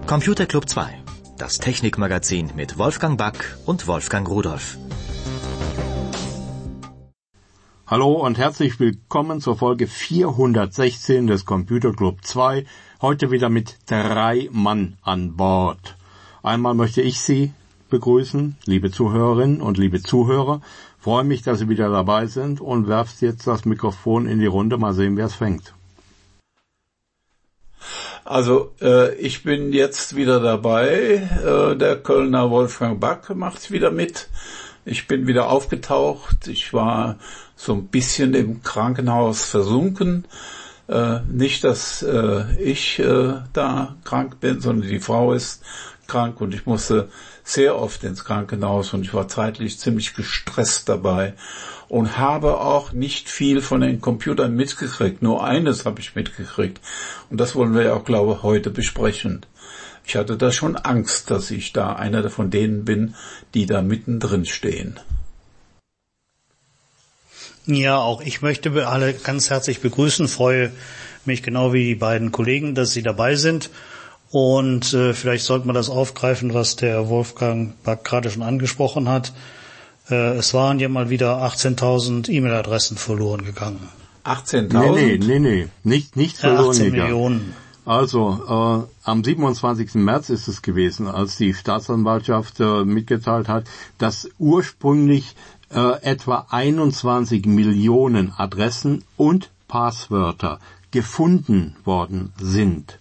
Computer Club 2, das Technikmagazin mit Wolfgang Back und Wolfgang Rudolph. Hallo und herzlich willkommen zur Folge 416 des Computer Club 2, heute wieder mit 3 Mann an Bord. Einmal möchte ich Sie begrüßen, liebe Zuhörerinnen und liebe Zuhörer. Freue mich, dass Sie wieder dabei sind und werft jetzt das Mikrofon in die Runde, mal sehen, wer es fängt. Also ich bin jetzt wieder dabei, der Kölner Wolfgang Back macht wieder mit. Ich bin wieder aufgetaucht, ich war so ein bisschen im Krankenhaus versunken. Nicht, dass ich da krank bin, sondern die Frau ist krank und ich musste sehr oft ins Krankenhaus und ich war zeitlich ziemlich gestresst dabei und habe auch nicht viel von den Computern mitgekriegt. Nur eines habe ich mitgekriegt und das wollen wir ja auch, glaube ich, heute besprechen. Ich hatte da schon Angst, dass ich da einer von denen bin, die da mittendrin stehen. Ja, auch ich möchte alle ganz herzlich begrüßen, freue mich genau wie die beiden Kollegen, dass sie dabei sind. Und vielleicht sollte man das aufgreifen, was der Wolfgang Back gerade schon angesprochen hat. Es waren ja mal wieder 18.000 E-Mail-Adressen verloren gegangen. 18.000? Nee, nicht verloren 18 gegangen. Millionen. Also, am 27. März ist es gewesen, als die Staatsanwaltschaft mitgeteilt hat, dass ursprünglich etwa 21 Millionen Adressen und Passwörter gefunden worden sind.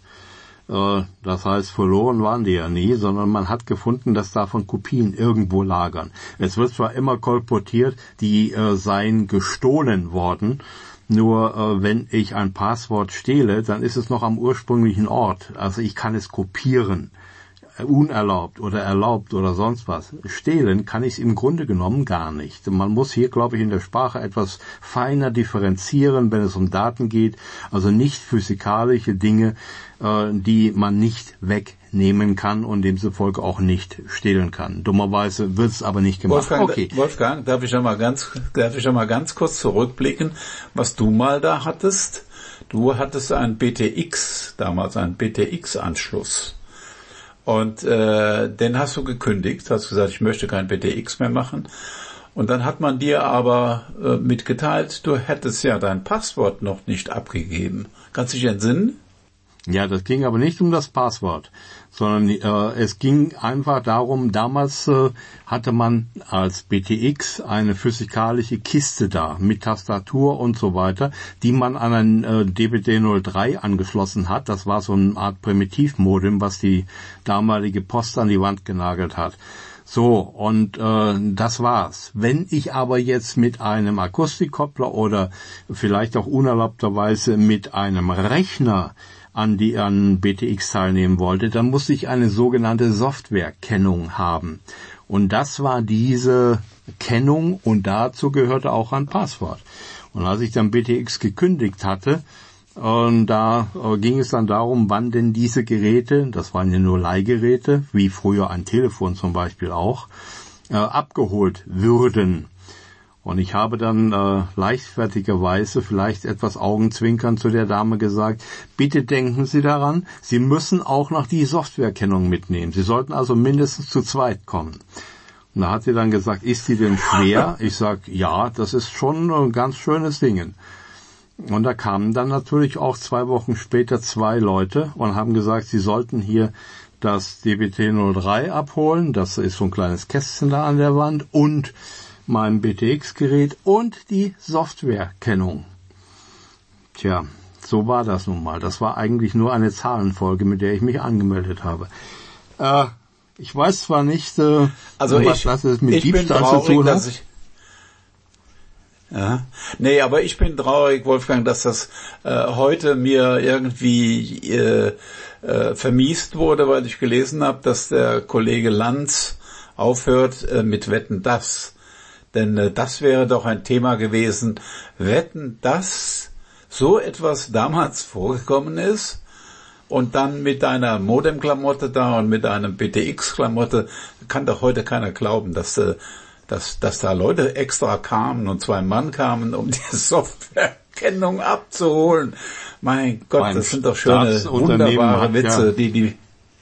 Das heißt, verloren waren die ja nie, sondern man hat gefunden, dass davon Kopien irgendwo lagern. Es wird zwar immer kolportiert, die seien gestohlen worden, nur wenn ich ein Passwort stehle, dann ist es noch am ursprünglichen Ort. Also ich kann es kopieren, unerlaubt oder erlaubt oder sonst was. Stehlen kann ich es im Grunde genommen gar nicht. Man muss hier, glaube ich, in der Sprache etwas feiner differenzieren, wenn es um Daten geht. Also nicht physikalische Dinge, die man nicht wegnehmen kann und demzufolge auch nicht stehlen kann. Dummerweise wird es aber nicht gemacht. Wolfgang, darf ich schon mal ganz kurz zurückblicken, was du mal da hattest? Du hattest damals einen BTX-Anschluss. Und den hast du gekündigt, hast gesagt, ich möchte kein BTX mehr machen. Und dann hat man dir aber mitgeteilt, du hättest ja dein Passwort noch nicht abgegeben. Kannst du dich entsinnen? Ja, das ging aber nicht um das Passwort, sondern es ging einfach darum, damals hatte man als BTX eine physikalische Kiste da mit Tastatur und so weiter, die man an ein DBT03 angeschlossen hat. Das war so eine Art Primitivmodem, was die damalige Post an die Wand genagelt hat. So, und das war's. Wenn ich aber jetzt mit einem Akustikkoppler oder vielleicht auch unerlaubterweise mit einem Rechner an BTX teilnehmen wollte, dann musste ich eine sogenannte Softwarekennung haben. Und das war diese Kennung und dazu gehörte auch ein Passwort. Und als ich dann BTX gekündigt hatte, da ging es dann darum, wann denn diese Geräte, das waren ja nur Leihgeräte, wie früher ein Telefon zum Beispiel auch, abgeholt würden. Und ich habe dann leichtfertigerweise, vielleicht etwas Augenzwinkern zu der Dame gesagt, bitte denken Sie daran, Sie müssen auch noch die Softwarekennung mitnehmen. Sie sollten also mindestens zu zweit kommen. Und da hat sie dann gesagt, ist die denn schwer? Ich sag, ja, das ist schon ein ganz schönes Ding. Und da kamen dann natürlich auch 2 Wochen später 2 Leute und haben gesagt, sie sollten hier das DBT03 abholen. Das ist so ein kleines Kästchen da an der Wand und mein BTX-Gerät und die Softwarekennung. Tja, so war das nun mal. Das war eigentlich nur eine Zahlenfolge, mit der ich mich angemeldet habe. Ich weiß zwar nicht, was es mit Diebstahl zu tun hat. Ja. Nee, aber ich bin traurig, Wolfgang, dass das heute mir irgendwie vermiest wurde, weil ich gelesen habe, dass der Kollege Lanz aufhört mit Wetten, dass. Denn das wäre doch ein Thema gewesen, wetten, dass so etwas damals vorgekommen ist und dann mit einer Modem-Klamotte da und mit einem BTX-Klamotte kann doch heute keiner glauben, dass da Leute extra kamen und 2 Mann kamen, um die Softwarekennung abzuholen. Mein Gott, das sind doch schöne, wunderbare Witze, die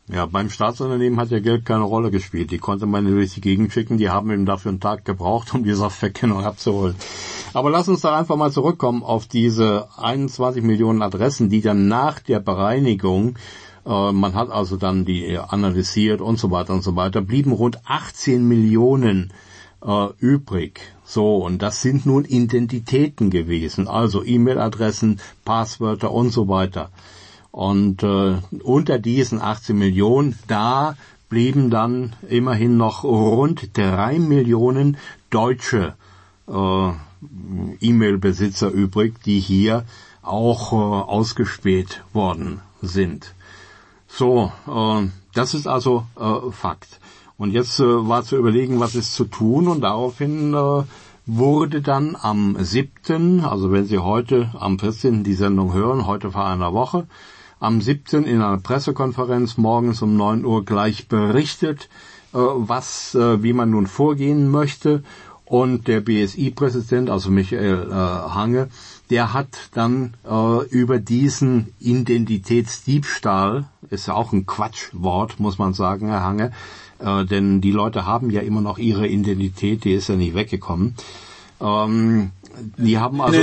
Ja, beim Staatsunternehmen hat ja Geld keine Rolle gespielt. Die konnte man durch die Gegend schicken. Die haben eben dafür einen Tag gebraucht, um die Softwarekennung abzuholen. Aber lass uns da einfach mal zurückkommen auf diese 21 Millionen Adressen, die dann nach der Bereinigung, man hat also dann die analysiert und so weiter, blieben rund 18 Millionen übrig. So, und das sind nun Identitäten gewesen, also E-Mail-Adressen, Passwörter und so weiter. Und unter diesen 18 Millionen, da blieben dann immerhin noch rund 3 Millionen deutsche E-Mail-Besitzer übrig, die hier auch ausgespäht worden sind. So, das ist also Fakt. Und jetzt war zu überlegen, was ist zu tun, und daraufhin wurde dann am 7., also wenn Sie heute am 14. die Sendung hören, heute vor einer Woche, am 7. in einer Pressekonferenz morgens um 9 Uhr gleich berichtet, wie man nun vorgehen möchte. Und der BSI-Präsident, also Michael Hange, der hat dann über diesen Identitätsdiebstahl, ist ja auch ein Quatschwort, muss man sagen, Herr Hange, denn die Leute haben ja immer noch ihre Identität, die ist ja nicht weggekommen. Die haben also...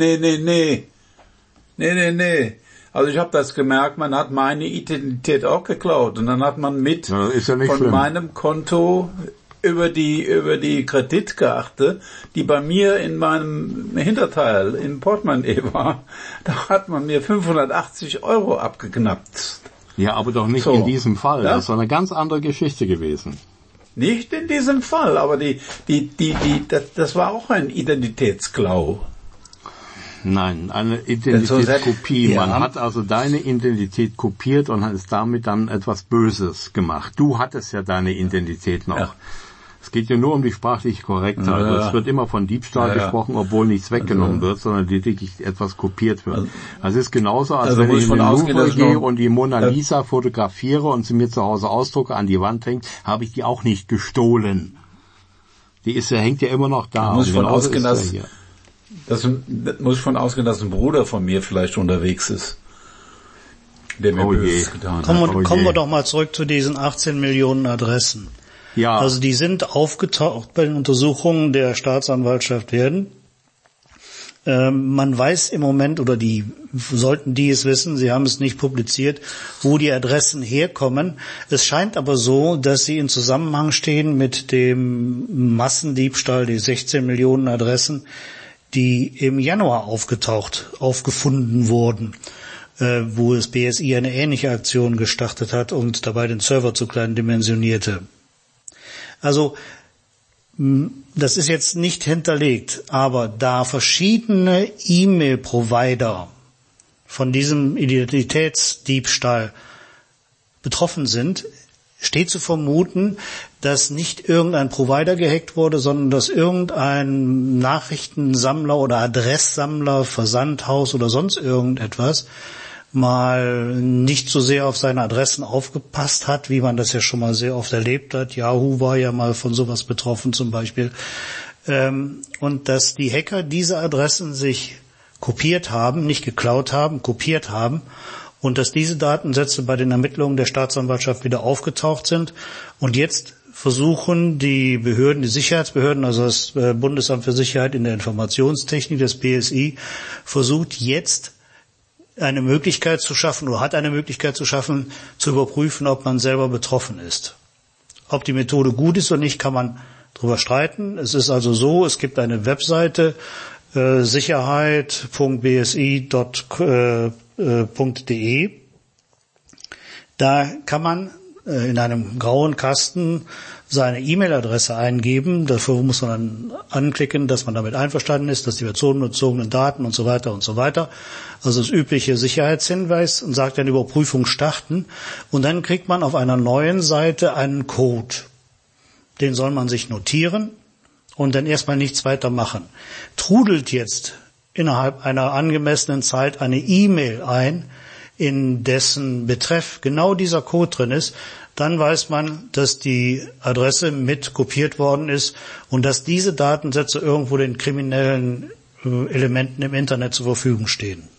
Nee. Also ich habe das gemerkt, man hat meine Identität auch geklaut, und dann hat man von schlimm. Meinem Konto über die Kreditkarte, die bei mir in meinem Hinterteil im Portemonnaie war, da hat man mir 580 € abgeknappt. Ja, aber doch nicht in diesem Fall. Ja? Das ist eine ganz andere Geschichte gewesen. Nicht in diesem Fall, aber das war auch ein Identitätsklau. Nein, eine Identitätskopie. Man hat also deine Identität kopiert und hat es damit dann etwas Böses gemacht. Du hattest ja deine Identität noch. Ja. Es geht ja nur um die sprachliche Korrektheit. Ja. Es wird immer von Diebstahl gesprochen, obwohl nichts weggenommen wird, sondern lediglich etwas kopiert wird. Also es ist genauso, als wenn ich in den Louvre gehe und die Mona Lisa fotografiere und sie mir zu Hause ausdrucke, an die Wand hängt, habe ich die auch nicht gestohlen. Hängt ja immer noch da. Muss von ausgehen, dass ein Bruder von mir vielleicht unterwegs ist, der mir Böses getan hat. Kommen wir doch mal zurück zu diesen 18 Millionen Adressen. Ja. Also die sind aufgetaucht bei den Untersuchungen der Staatsanwaltschaft Werden. Man weiß im Moment, oder sollten die es wissen, sie haben es nicht publiziert, wo die Adressen herkommen. Es scheint aber so, dass sie in Zusammenhang stehen mit dem Massendiebstahl, die 16 Millionen Adressen, die im Januar aufgefunden wurden, wo das BSI eine ähnliche Aktion gestartet hat und dabei den Server zu klein dimensionierte. Also, das ist jetzt nicht hinterlegt, aber da verschiedene E-Mail-Provider von diesem Identitätsdiebstahl betroffen sind, steht zu vermuten, dass nicht irgendein Provider gehackt wurde, sondern dass irgendein Nachrichtensammler oder Adresssammler, Versandhaus oder sonst irgendetwas mal nicht so sehr auf seine Adressen aufgepasst hat, wie man das ja schon mal sehr oft erlebt hat. Yahoo war ja mal von sowas betroffen zum Beispiel. Und dass die Hacker diese Adressen sich kopiert haben, nicht geklaut haben, kopiert haben, und dass diese Datensätze bei den Ermittlungen der Staatsanwaltschaft wieder aufgetaucht sind. Und jetzt versuchen die Behörden, die Sicherheitsbehörden, also das Bundesamt für Sicherheit in der Informationstechnik, das BSI, versucht jetzt eine Möglichkeit zu schaffen, oder hat eine Möglichkeit zu schaffen, zu überprüfen, ob man selber betroffen ist. Ob die Methode gut ist oder nicht, kann man drüber streiten. Es ist also so, es gibt eine Webseite, sicherheit.bsi.de. Da kann man in einem grauen Kasten seine E-Mail-Adresse eingeben. Dafür muss man dann anklicken, dass man damit einverstanden ist, dass die personenbezogenen Daten und so weiter und so weiter. Also das übliche Sicherheitshinweis, und sagt dann Überprüfung starten. Und dann kriegt man auf einer neuen Seite einen Code. Den soll man sich notieren und dann erstmal nichts weiter machen. Trudelt jetzt innerhalb einer angemessenen Zeit eine E-Mail ein, in dessen Betreff genau dieser Code drin ist, dann weiß man, dass die Adresse mit kopiert worden ist und dass diese Datensätze irgendwo den kriminellen Elementen im Internet zur Verfügung stehen.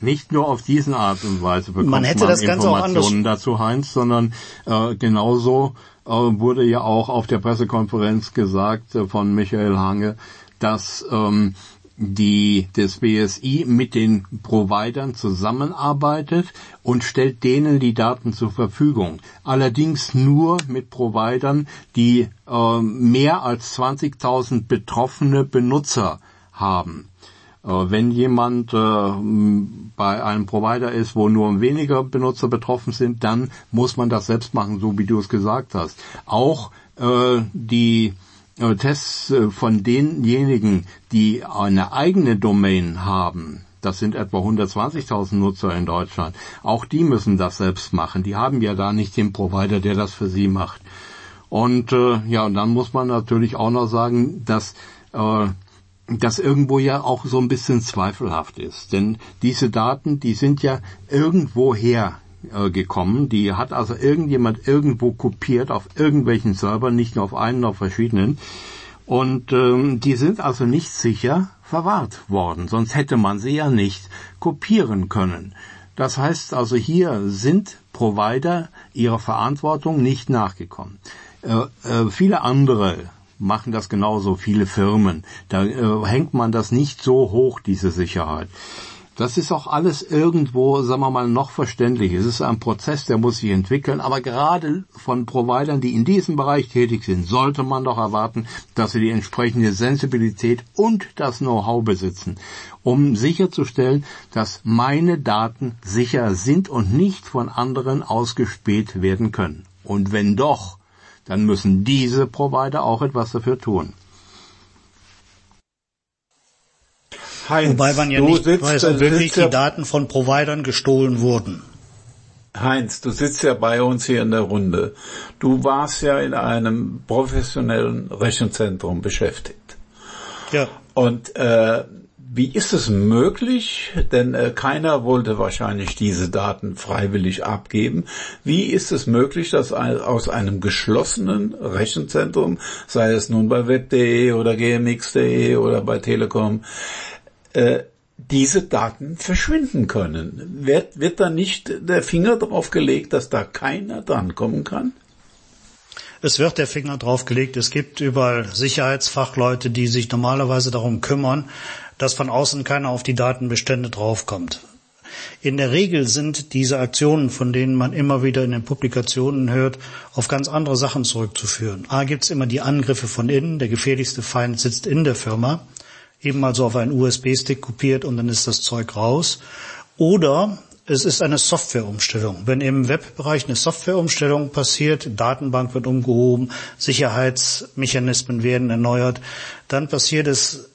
Nicht nur auf diese Art und Weise bekommt man hätte das Ganze auch Informationen dazu, Heinz, sondern genauso wurde ja auch auf der Pressekonferenz gesagt von Michael Hange, dass das BSI mit den Providern zusammenarbeitet und stellt denen die Daten zur Verfügung. Allerdings nur mit Providern, die mehr als 20.000 betroffene Benutzer haben. Wenn jemand bei einem Provider ist, wo nur weniger Benutzer betroffen sind, dann muss man das selbst machen, so wie du es gesagt hast. Auch die Tests von denjenigen, die eine eigene Domain haben, das sind etwa 120.000 Nutzer in Deutschland, auch die müssen das selbst machen. Die haben ja da nicht den Provider, der das für sie macht. Und und dann muss man natürlich auch noch sagen, dass das irgendwo ja auch so ein bisschen zweifelhaft ist. Denn diese Daten, die sind ja irgendwoher gekommen. Die hat also irgendjemand irgendwo kopiert auf irgendwelchen Servern, nicht nur auf einen, auf verschiedenen. Und die sind also nicht sicher verwahrt worden. Sonst hätte man sie ja nicht kopieren können. Das heißt also, hier sind Provider ihrer Verantwortung nicht nachgekommen. Viele andere machen das genauso, viele Firmen. Da hängt man das nicht so hoch, diese Sicherheit. Das ist auch alles irgendwo, sagen wir mal, noch verständlich. Es ist ein Prozess, der muss sich entwickeln, aber gerade von Providern, die in diesem Bereich tätig sind, sollte man doch erwarten, dass sie die entsprechende Sensibilität und das Know-how besitzen, um sicherzustellen, dass meine Daten sicher sind und nicht von anderen ausgespäht werden können. Und wenn doch, dann müssen diese Provider auch etwas dafür tun. Heinz, wobei man ja nicht weiß, ob wirklich die Daten von Providern gestohlen wurden. Heinz, du sitzt ja bei uns hier in der Runde. Du warst ja in einem professionellen Rechenzentrum beschäftigt. Ja. Und wie ist es möglich? Denn keiner wollte wahrscheinlich diese Daten freiwillig abgeben. Wie ist es möglich, dass aus einem geschlossenen Rechenzentrum, sei es nun bei web.de oder gmx.de oder bei Telekom, diese Daten verschwinden können? Wird da nicht der Finger drauf gelegt, dass da keiner drankommen kann? Es wird der Finger drauf gelegt. Es gibt überall Sicherheitsfachleute, die sich normalerweise darum kümmern, dass von außen keiner auf die Datenbestände draufkommt. In der Regel sind diese Aktionen, von denen man immer wieder in den Publikationen hört, auf ganz andere Sachen zurückzuführen. Gibt es immer die Angriffe von innen. Der gefährlichste Feind sitzt in der Firma. Eben also auf einen USB-Stick kopiert und dann ist das Zeug raus. Oder es ist eine Softwareumstellung. Wenn im Webbereich eine Softwareumstellung passiert, Datenbank wird umgehoben, Sicherheitsmechanismen werden erneuert, dann passiert es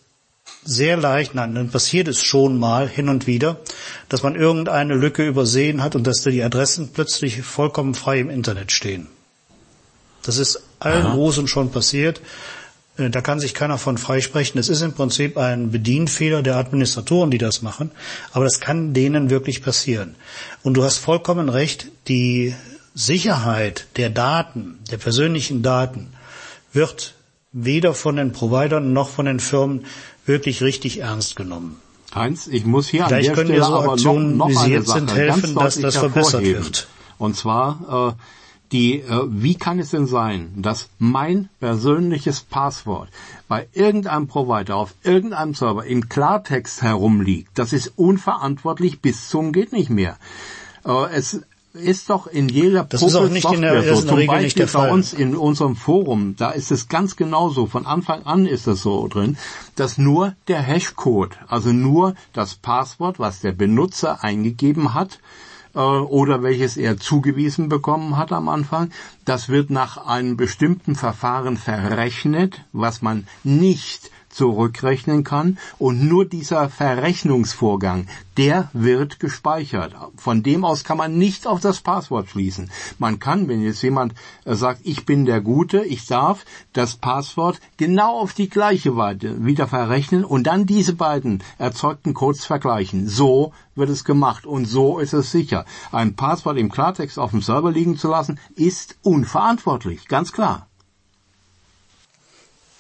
dann passiert es schon mal hin und wieder, dass man irgendeine Lücke übersehen hat und dass da die Adressen plötzlich vollkommen frei im Internet stehen. Das ist allen Großen schon passiert. Da kann sich keiner von freisprechen. Es ist im Prinzip ein Bedienfehler der Administratoren, die das machen. Aber das kann denen wirklich passieren. Und du hast vollkommen recht, die Sicherheit der Daten, der persönlichen Daten, wird weder von den Providern noch von den Firmen wirklich richtig ernst genommen. Heinz, ich muss hier Vielleicht an der Stelle so aber noch wie sie eine jetzt Sache sind, helfen, dass das verbessert wird. Und zwar wie kann es denn sein, dass mein persönliches Passwort bei irgendeinem Provider auf irgendeinem Server im Klartext herumliegt? Das ist unverantwortlich bis zum geht nicht mehr. Es ist doch in jeder Software so. Zum Regel Beispiel nicht der Fall. Bei uns in unserem Forum, da ist es ganz genauso. Von Anfang an ist es so drin, dass nur der Hashcode, also nur das Passwort, was der Benutzer eingegeben hat, oder welches er zugewiesen bekommen hat am Anfang, das wird nach einem bestimmten Verfahren verrechnet, was man nicht zurückrechnen kann, und nur dieser Verrechnungsvorgang, der wird gespeichert. Von dem aus kann man nicht auf das Passwort schließen. Man kann, wenn jetzt jemand sagt, ich bin der Gute, ich darf das Passwort genau auf die gleiche Weise wieder verrechnen und dann diese beiden erzeugten Codes vergleichen. So wird es gemacht und so ist es sicher. Ein Passwort im Klartext auf dem Server liegen zu lassen, ist unverantwortlich, ganz klar.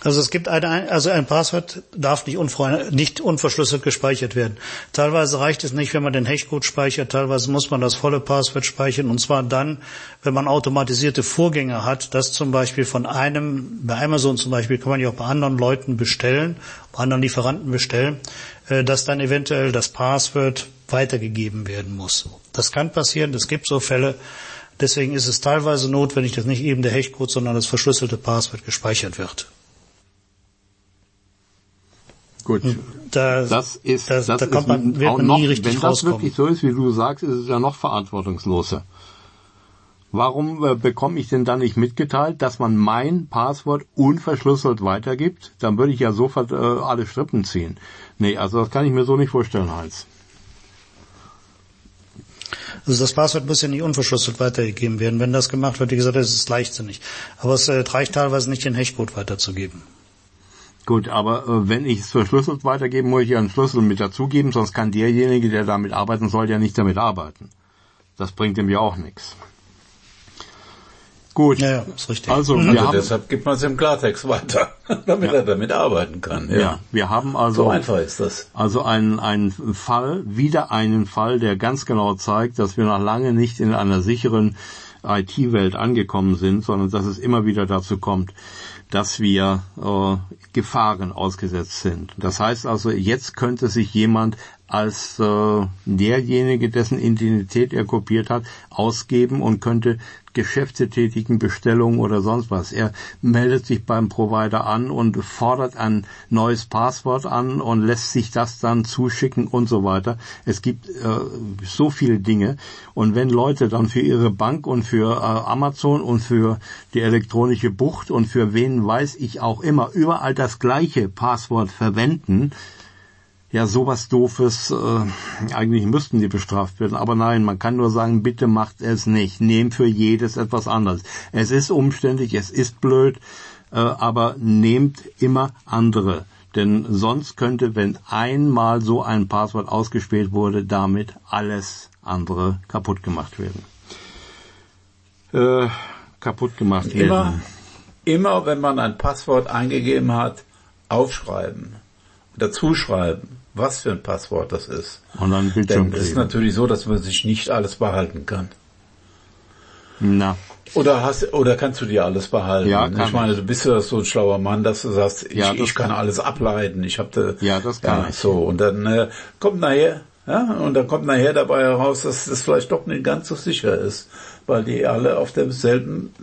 Also es gibt ein Passwort darf nicht unverschlüsselt gespeichert werden. Teilweise reicht es nicht, wenn man den Hashcode speichert, teilweise muss man das volle Passwort speichern, und zwar dann, wenn man automatisierte Vorgänge hat, dass zum Beispiel bei Amazon zum Beispiel, kann man ja auch bei anderen Leuten bestellen, bei anderen Lieferanten bestellen, dass dann eventuell das Passwort weitergegeben werden muss. Das kann passieren, es gibt so Fälle. Deswegen ist es teilweise notwendig, dass nicht eben der Hashcode, sondern das verschlüsselte Passwort gespeichert wird. Gut, wird man nie richtig rauskommen. Wenn das wirklich so ist, wie du sagst, ist es ja noch verantwortungsloser. Warum bekomme ich denn dann nicht mitgeteilt, dass man mein Passwort unverschlüsselt weitergibt? Dann würde ich ja sofort alle Strippen ziehen. Nee, also das kann ich mir so nicht vorstellen, Heinz. Also das Passwort muss ja nicht unverschlüsselt weitergegeben werden. Wenn das gemacht wird, wie gesagt, das ist leichtsinnig. Aber es reicht teilweise nicht, den Hashcode weiterzugeben. Gut, aber wenn ich es verschlüsselt weitergebe, muss ich ja einen Schlüssel mit dazugeben, sonst kann derjenige, der damit arbeiten soll, ja nicht damit arbeiten. Das bringt ihm ja auch nichts. Gut, ja, ist richtig. Also deshalb gibt man es im Klartext weiter, damit er damit arbeiten kann. Ja, wir haben also so einfach ist das. Also einen Fall, der ganz genau zeigt, dass wir noch lange nicht in einer sicheren IT-Welt angekommen sind, sondern dass es immer wieder dazu kommt, dass wir Gefahren ausgesetzt sind. Das heißt also, jetzt könnte sich jemand als derjenige, dessen Identität er kopiert hat, ausgeben und könnte Geschäfte tätigen, Bestellungen oder sonst was. Er meldet sich beim Provider an und fordert ein neues Passwort an und lässt sich das dann zuschicken und so weiter. Es gibt so viele Dinge. Und wenn Leute dann für ihre Bank und für Amazon und für die elektronische Bucht und für wen weiß ich auch immer überall das gleiche Passwort verwenden, ja, sowas Doofes, eigentlich müssten die bestraft werden. Aber nein, man kann nur sagen, bitte macht es nicht. Nehmt für jedes etwas anderes. Es ist umständlich, es ist blöd, aber nehmt immer andere. Denn sonst könnte, wenn einmal so ein Passwort ausgespäht wurde, damit alles andere kaputt gemacht werden. Immer wenn man ein Passwort eingegeben hat, aufschreiben, dazuschreiben, was für ein Passwort das ist. Und dann Bildschirm. Denn es ist natürlich so, dass man sich nicht alles behalten kann. Na. Oder kannst du dir alles behalten? Ja, ich meine, du bist ja so ein schlauer Mann, dass du sagst, ich kann alles ableiten. Das kann ich. So, und dann kommt nachher dabei heraus, dass das vielleicht doch nicht ganz so sicher ist, weil die alle auf derselben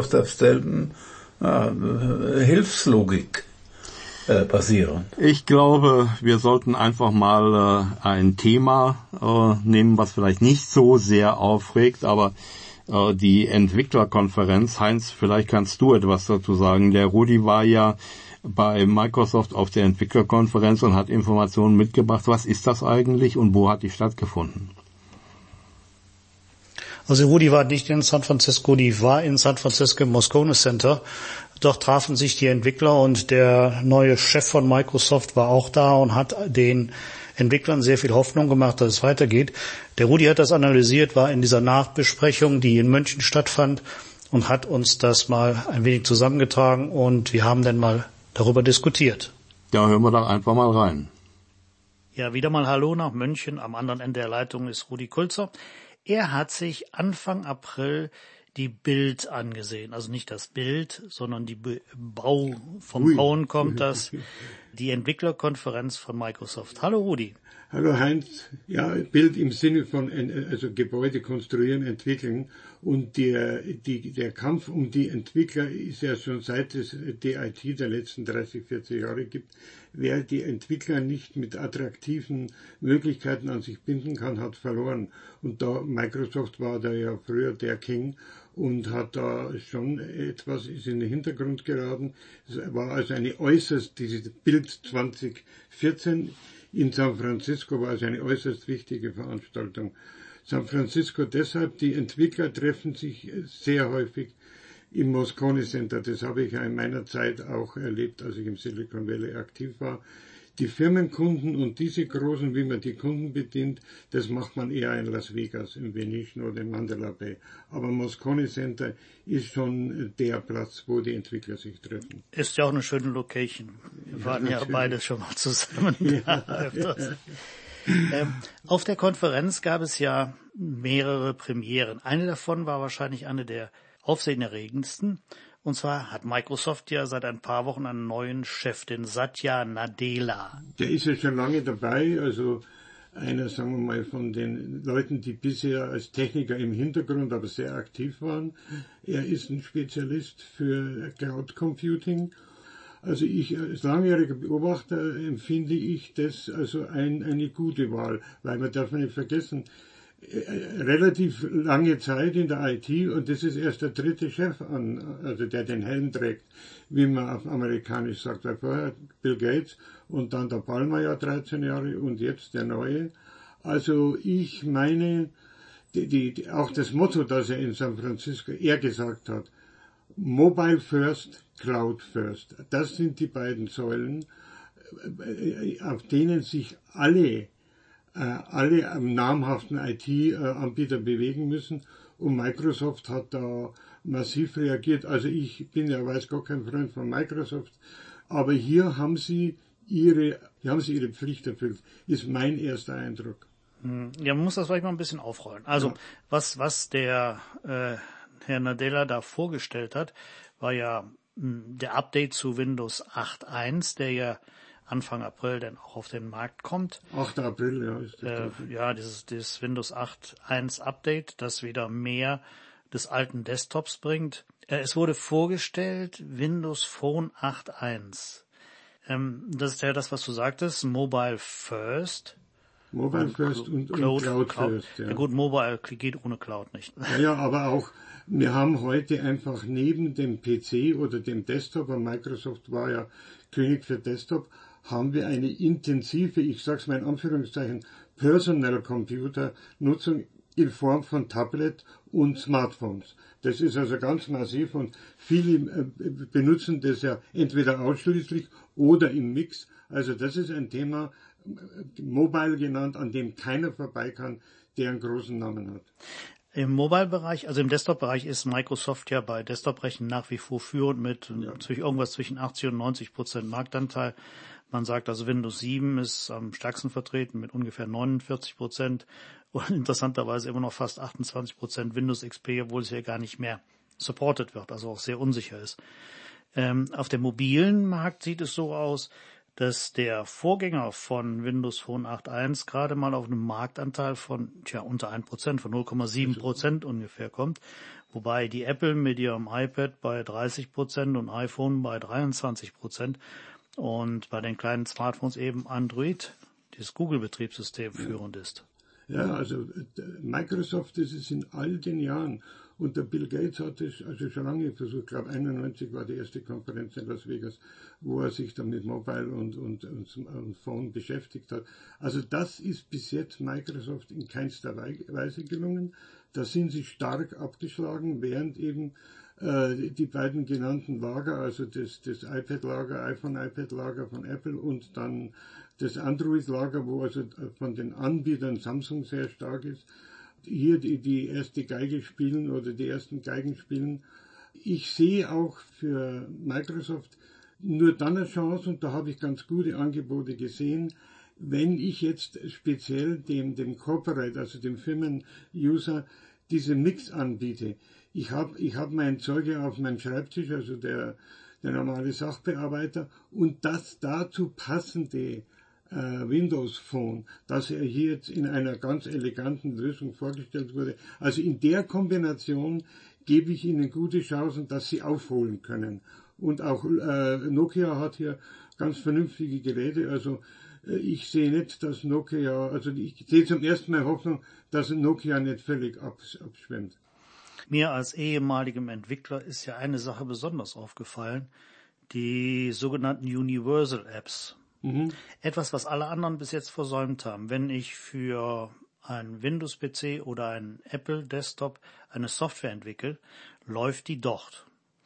Hilfslogik basieren. Ich glaube, wir sollten einfach mal ein Thema nehmen, was vielleicht nicht so sehr aufregt, aber die Entwicklerkonferenz. Heinz, vielleicht kannst du etwas dazu sagen. Der Rudi war ja bei Microsoft auf der Entwicklerkonferenz und hat Informationen mitgebracht. Was ist das eigentlich und wo hat die stattgefunden? Also Rudi war nicht in San Francisco, die war in San Francisco im Moscone Center. Dort trafen sich die Entwickler und der neue Chef von Microsoft war auch da und hat den Entwicklern sehr viel Hoffnung gemacht, dass es weitergeht. Der Rudi hat das analysiert, war in dieser Nachbesprechung, die in München stattfand, und hat uns das mal ein wenig zusammengetragen und wir haben dann mal darüber diskutiert. Ja, hören wir doch einfach mal rein. Ja, wieder mal Hallo nach München. Am anderen Ende der Leitung ist Rudi Kulzer. Er hat sich Anfang April die Bild angesehen. Also nicht das Bild, sondern die vom Bauen kommt das. Die Entwicklerkonferenz von Microsoft. Hallo Rudi. Hallo Heinz. Ja, Bild im Sinne von Gebäude konstruieren, entwickeln. Und der Kampf um die Entwickler ist ja schon seit es DIT der letzten 30, 40 Jahre gibt. Wer die Entwickler nicht mit attraktiven Möglichkeiten an sich binden kann, hat verloren. Und Microsoft war da ja früher der King und hat da schon etwas, ist in den Hintergrund geraten. Es war also diese Bild 2014 in San Francisco war also eine äußerst wichtige Veranstaltung. San Francisco deshalb, die Entwickler treffen sich sehr häufig im Moscone Center. Das habe ich ja in meiner Zeit auch erlebt, als ich im Silicon Valley aktiv war. Die Firmenkunden und diese großen, wie man die Kunden bedient, das macht man eher in Las Vegas, im Venetian oder im Mandalay Bay. Aber Moscone Center ist schon der Platz, wo die Entwickler sich treffen. Ist ja auch eine schöne Location. Wir waren ja beide schon mal zusammen da öfters. Auf der Konferenz gab es ja mehrere Premieren. Eine davon war wahrscheinlich eine der aufsehenerregendsten. Und zwar hat Microsoft ja seit ein paar Wochen einen neuen Chef, den Satya Nadella. Der ist ja schon lange dabei, also einer, sagen wir mal, von den Leuten, die bisher als Techniker im Hintergrund, aber sehr aktiv waren. Er ist ein Spezialist für Cloud Computing. Also ich als langjähriger Beobachter empfinde ich das also eine gute Wahl, weil man darf nicht vergessen, relativ lange Zeit in der IT und das ist erst der dritte Chef also der den Helm trägt, wie man auf amerikanisch sagt, weil vorher Bill Gates und dann der Ballmeier 13 Jahre und jetzt der neue. Also ich meine, auch das Motto, das er in San Francisco gesagt hat, Mobile First, Cloud First, das sind die beiden Säulen, auf denen sich alle namhaften IT-Anbieter bewegen müssen und Microsoft hat da massiv reagiert. Also ich bin ja weiß gar kein Freund von Microsoft, aber hier haben sie ihre Pflicht erfüllt, ist mein erster Eindruck. Ja, man muss das vielleicht mal ein bisschen aufrollen. Also ja. was der Herr Nadella da vorgestellt hat, war ja der Update zu Windows 8.1, der ja Anfang April dann auch auf den Markt kommt. 8. April, ja. Ist das dieses Windows 8.1 Update, das wieder mehr des alten Desktops bringt. Es wurde vorgestellt Windows Phone 8.1. Das ist ja das, was du sagtest, Mobile First. Mobile First und Cloud First. Ja. Ja gut, Mobile geht ohne Cloud nicht. Ja, aber auch, wir haben heute einfach neben dem PC oder dem Desktop, und Microsoft war ja König für Desktop, haben wir eine intensive, ich sag's mal in Anführungszeichen, Personal Computer Nutzung in Form von Tablet und Smartphones. Das ist also ganz massiv und viele benutzen das ja entweder ausschließlich oder im Mix. Also das ist ein Thema, Mobile genannt, an dem keiner vorbei kann, der einen großen Namen hat. Im Mobile-Bereich, also im Desktop-Bereich ist Microsoft ja bei Desktop-Rechnen nach wie vor führend mit irgendwas zwischen 80 und 90% Marktanteil. Man sagt also Windows 7 ist am stärksten vertreten mit ungefähr 49% und interessanterweise immer noch fast 28% Windows XP, obwohl es ja gar nicht mehr supported wird, also auch sehr unsicher ist. Auf dem mobilen Markt sieht es so aus, dass der Vorgänger von Windows Phone 8.1 gerade mal auf einen Marktanteil von unter 1%, von 0,7% ungefähr kommt, wobei die Apple mit ihrem iPad bei 30% und iPhone bei 23% und bei den kleinen Smartphones eben Android, das Google-Betriebssystem, führend ist. Ja, also Microsoft ist es in all den Jahren. Und der Bill Gates hat es also schon lange versucht, ich glaube 91 war die erste Konferenz in Las Vegas, wo er sich dann mit Mobile und Phone beschäftigt hat. Also das ist bis jetzt Microsoft in keinster Weise gelungen. Da sind sie stark abgeschlagen, während eben die beiden genannten Lager, also das iPad-Lager, iPhone-iPad-Lager von Apple und dann das Android-Lager, wo also von den Anbietern Samsung sehr stark ist, hier die erste Geige spielen oder die ersten Geigen spielen. Ich sehe auch für Microsoft nur dann eine Chance, und da habe ich ganz gute Angebote gesehen, wenn ich jetzt speziell dem Corporate, also dem Firmen-User, diese Mix anbiete. Ich hab meinen Zeuge auf meinem Schreibtisch, also der normale Sachbearbeiter, und das dazu passende Windows Phone, das er hier jetzt in einer ganz eleganten Lösung vorgestellt wurde. Also in der Kombination gebe ich Ihnen gute Chancen, dass Sie aufholen können. Und auch Nokia hat hier ganz vernünftige Geräte. Also ich sehe nicht, dass Nokia, also ich sehe zum ersten Mal Hoffnung, dass Nokia nicht völlig abschwemmt. Mir als ehemaligem Entwickler ist ja eine Sache besonders aufgefallen, die sogenannten Universal Apps. Etwas, was alle anderen bis jetzt versäumt haben. Wenn ich für einen Windows-PC oder einen Apple-Desktop eine Software entwickle, läuft die dort.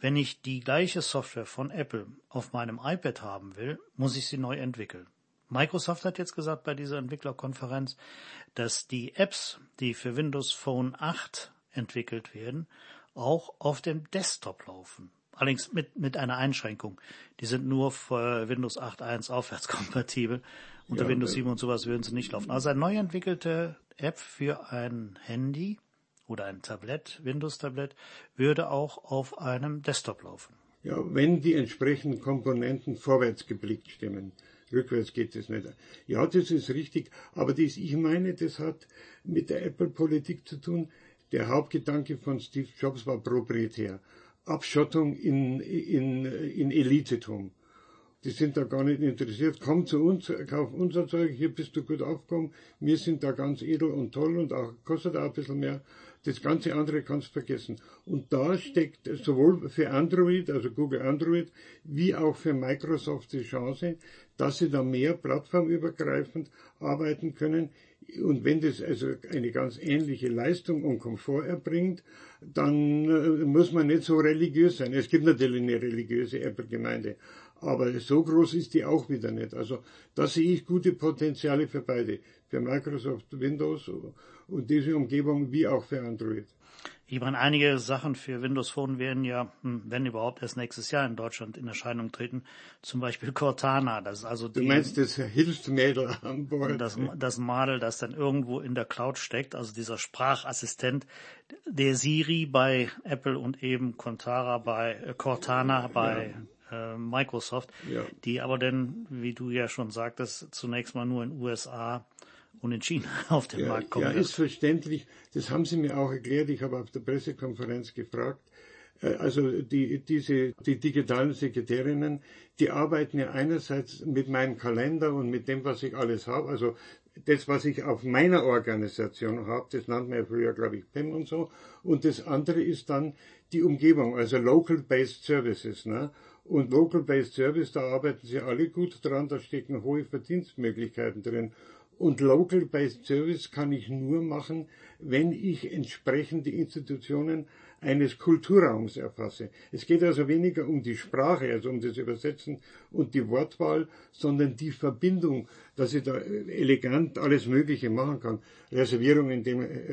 Wenn ich die gleiche Software von Apple auf meinem iPad haben will, muss ich sie neu entwickeln. Microsoft hat jetzt gesagt bei dieser Entwicklerkonferenz, dass die Apps, die für Windows Phone 8 entwickelt werden, auch auf dem Desktop laufen. Allerdings mit einer Einschränkung. Die sind nur für Windows 8.1 aufwärts kompatibel. Unter Windows 7 und sowas würden sie nicht laufen. Also eine neu entwickelte App für ein Handy oder ein Tablet, Windows-Tablet, würde auch auf einem Desktop laufen. Ja, wenn die entsprechenden Komponenten vorwärts geblickt stimmen. Rückwärts geht es nicht. Ja, das ist richtig, aber ich meine, das hat mit der Apple-Politik zu tun. Der Hauptgedanke von Steve Jobs war proprietär. Abschottung in Elitetum. Die sind da gar nicht interessiert. Komm zu uns, kauf unser Zeug, hier bist du gut aufgekommen. Wir sind da ganz edel und toll und auch kostet auch ein bisschen mehr. Das ganze andere kannst du vergessen. Und da steckt sowohl für Android, also Google Android, wie auch für Microsoft die Chance, dass sie da mehr plattformübergreifend arbeiten können. Und wenn das also eine ganz ähnliche Leistung und Komfort erbringt, dann muss man nicht so religiös sein. Es gibt natürlich eine religiöse Apple-Gemeinde, aber so groß ist die auch wieder nicht. Also da sehe ich gute Potenziale für beide, für Microsoft Windows und diese Umgebung wie auch für Android. Ich meine, einige Sachen für Windows Phone werden ja, wenn überhaupt, erst nächstes Jahr in Deutschland in Erscheinung treten. Zum Beispiel Cortana. Das ist also du meinst das Hilfsmädel an Bord? Das Madel, das dann irgendwo in der Cloud steckt, also dieser Sprachassistent, der Siri bei Apple und eben Cortana bei Microsoft, die aber dann, wie du ja schon sagtest, zunächst mal nur in USA und in China auf den Markt kommen. Ja, ist verständlich. Das haben sie mir auch erklärt. Ich habe auf der Pressekonferenz gefragt. Also die digitalen Sekretärinnen, die arbeiten ja einerseits mit meinem Kalender und mit dem, was ich alles habe. Also das, was ich auf meiner Organisation habe, das nannte man ja früher, glaube ich, PEM und so. Und das andere ist dann die Umgebung, also Local-Based Services. Ne? Und Local-Based Service, da arbeiten sie alle gut dran, da stecken hohe Verdienstmöglichkeiten drin. Und Local-Based Service kann ich nur machen, wenn ich entsprechende Institutionen eines Kulturraums erfasse. Es geht also weniger um die Sprache, also um das Übersetzen und die Wortwahl, sondern die Verbindung, dass ich da elegant alles Mögliche machen kann. Reservierung in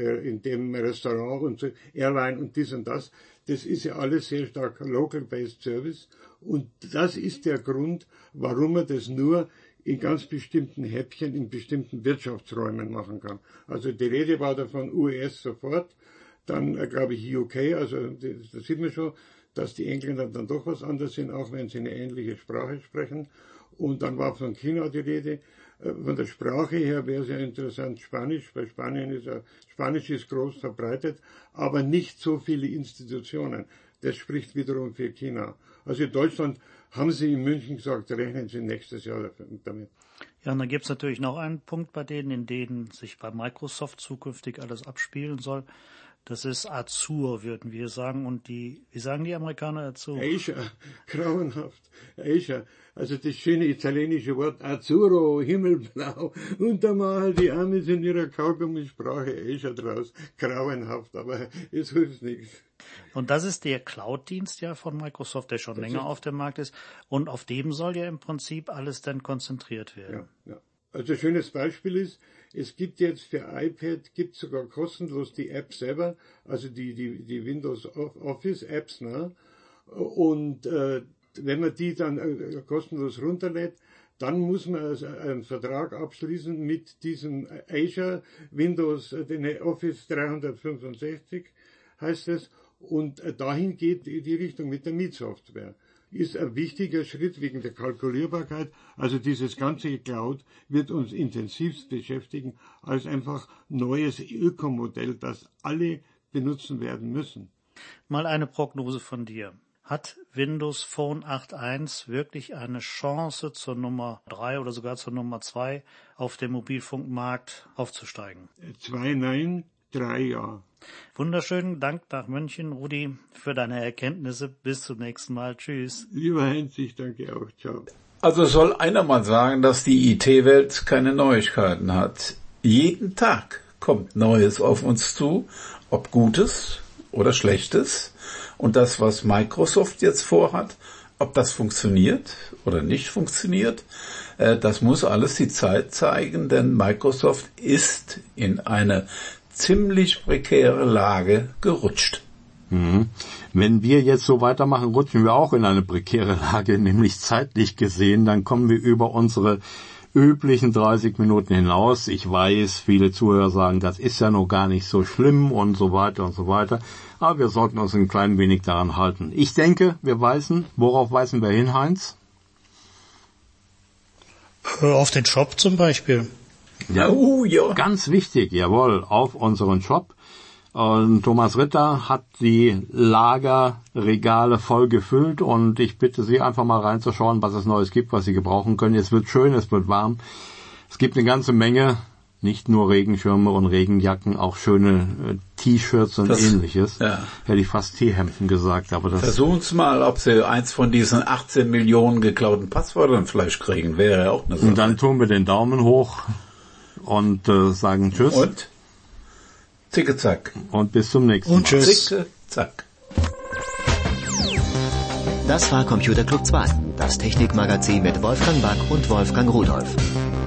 dem Restaurant und so, Airline und dies und das. Das ist ja alles sehr stark Local-Based Service. Und das ist der Grund, warum man das nur in ganz bestimmten Häppchen, in bestimmten Wirtschaftsräumen machen kann. Also die Rede war da von US sofort, dann glaube ich UK, also da sieht man schon, dass die Engländer dann doch was anderes sind, auch wenn sie eine ähnliche Sprache sprechen. Und dann war von China die Rede. Von der Sprache her wäre sehr interessant Spanisch, weil Spanisch ist groß verbreitet, aber nicht so viele Institutionen. Das spricht wiederum für China. Also in Deutschland haben sie in München gesagt, rechnen Sie nächstes Jahr damit. Ja, und dann gibt's natürlich noch einen Punkt bei denen, in denen sich bei Microsoft zukünftig alles abspielen soll. Das ist Azure, würden wir sagen. Und wie sagen die Amerikaner dazu? Azure, grauenhaft. Azure, also das schöne italienische Wort Azzurro, himmelblau. Und da machen die Amis in ihrer Kaugummisprache Azure draus. Grauenhaft, aber es hilft nichts. Und das ist der Cloud-Dienst ja von Microsoft, der schon länger auf dem Markt ist. Und auf dem soll ja im Prinzip alles dann konzentriert werden. Ja. Also ein schönes Beispiel ist, es gibt jetzt für iPad, gibt sogar kostenlos die App selber, also die Windows Office Apps, ne? Und wenn man die dann kostenlos runterlädt, dann muss man also einen Vertrag abschließen mit diesem Azure Windows, den Office 365 heißt es, und dahin geht die Richtung mit der Mietsoftware. Ist ein wichtiger Schritt wegen der Kalkulierbarkeit. Also dieses ganze Cloud wird uns intensivst beschäftigen als einfach neues Ökomodell, das alle benutzen werden müssen. Mal eine Prognose von dir. Hat Windows Phone 8.1 wirklich eine Chance zur Nummer 3 oder sogar zur Nummer 2 auf dem Mobilfunkmarkt aufzusteigen? 2 nein, 3 ja. Wunderschönen Dank nach München, Rudi, für deine Erkenntnisse. Bis zum nächsten Mal. Tschüss. Lieber Heinz, ich danke auch. Ciao. Also soll einer mal sagen, dass die IT-Welt keine Neuigkeiten hat. Jeden Tag kommt Neues auf uns zu, ob Gutes oder Schlechtes. Und das, was Microsoft jetzt vorhat, ob das funktioniert oder nicht funktioniert, das muss alles die Zeit zeigen, denn Microsoft ist in eine ziemlich prekäre Lage gerutscht. Wenn wir jetzt so weitermachen, rutschen wir auch in eine prekäre Lage, nämlich zeitlich gesehen. Dann kommen wir über unsere üblichen 30 Minuten hinaus. Ich weiß, viele Zuhörer sagen, das ist ja noch gar nicht so schlimm und so weiter und so weiter. Aber wir sollten uns ein klein wenig daran halten. Ich denke, worauf weisen wir hin, Heinz? Auf den Shop zum Beispiel. Ja, ja. Ganz wichtig, jawohl, auf unseren Shop. Und Thomas Ritter hat die Lagerregale voll gefüllt und ich bitte Sie einfach mal reinzuschauen, was es Neues gibt, was Sie gebrauchen können. Es wird schön, es wird warm. Es gibt eine ganze Menge, nicht nur Regenschirme und Regenjacken, auch schöne T-Shirts und Ähnliches. Ja. Hätte ich fast T-Hemden gesagt, aber das... Versuchen Sie mal, ob Sie eins von diesen 18 Millionen geklauten Passwörtern vielleicht kriegen, wäre ja auch eine Sache. Und dann tun wir den Daumen hoch und sagen Tschüss. Und? Zicke, zack. Und bis zum nächsten Mal. Und tschüss. Zicke, zack. Das war Computer Club 2, das Technikmagazin mit Wolfgang Back und Wolfgang Rudolph.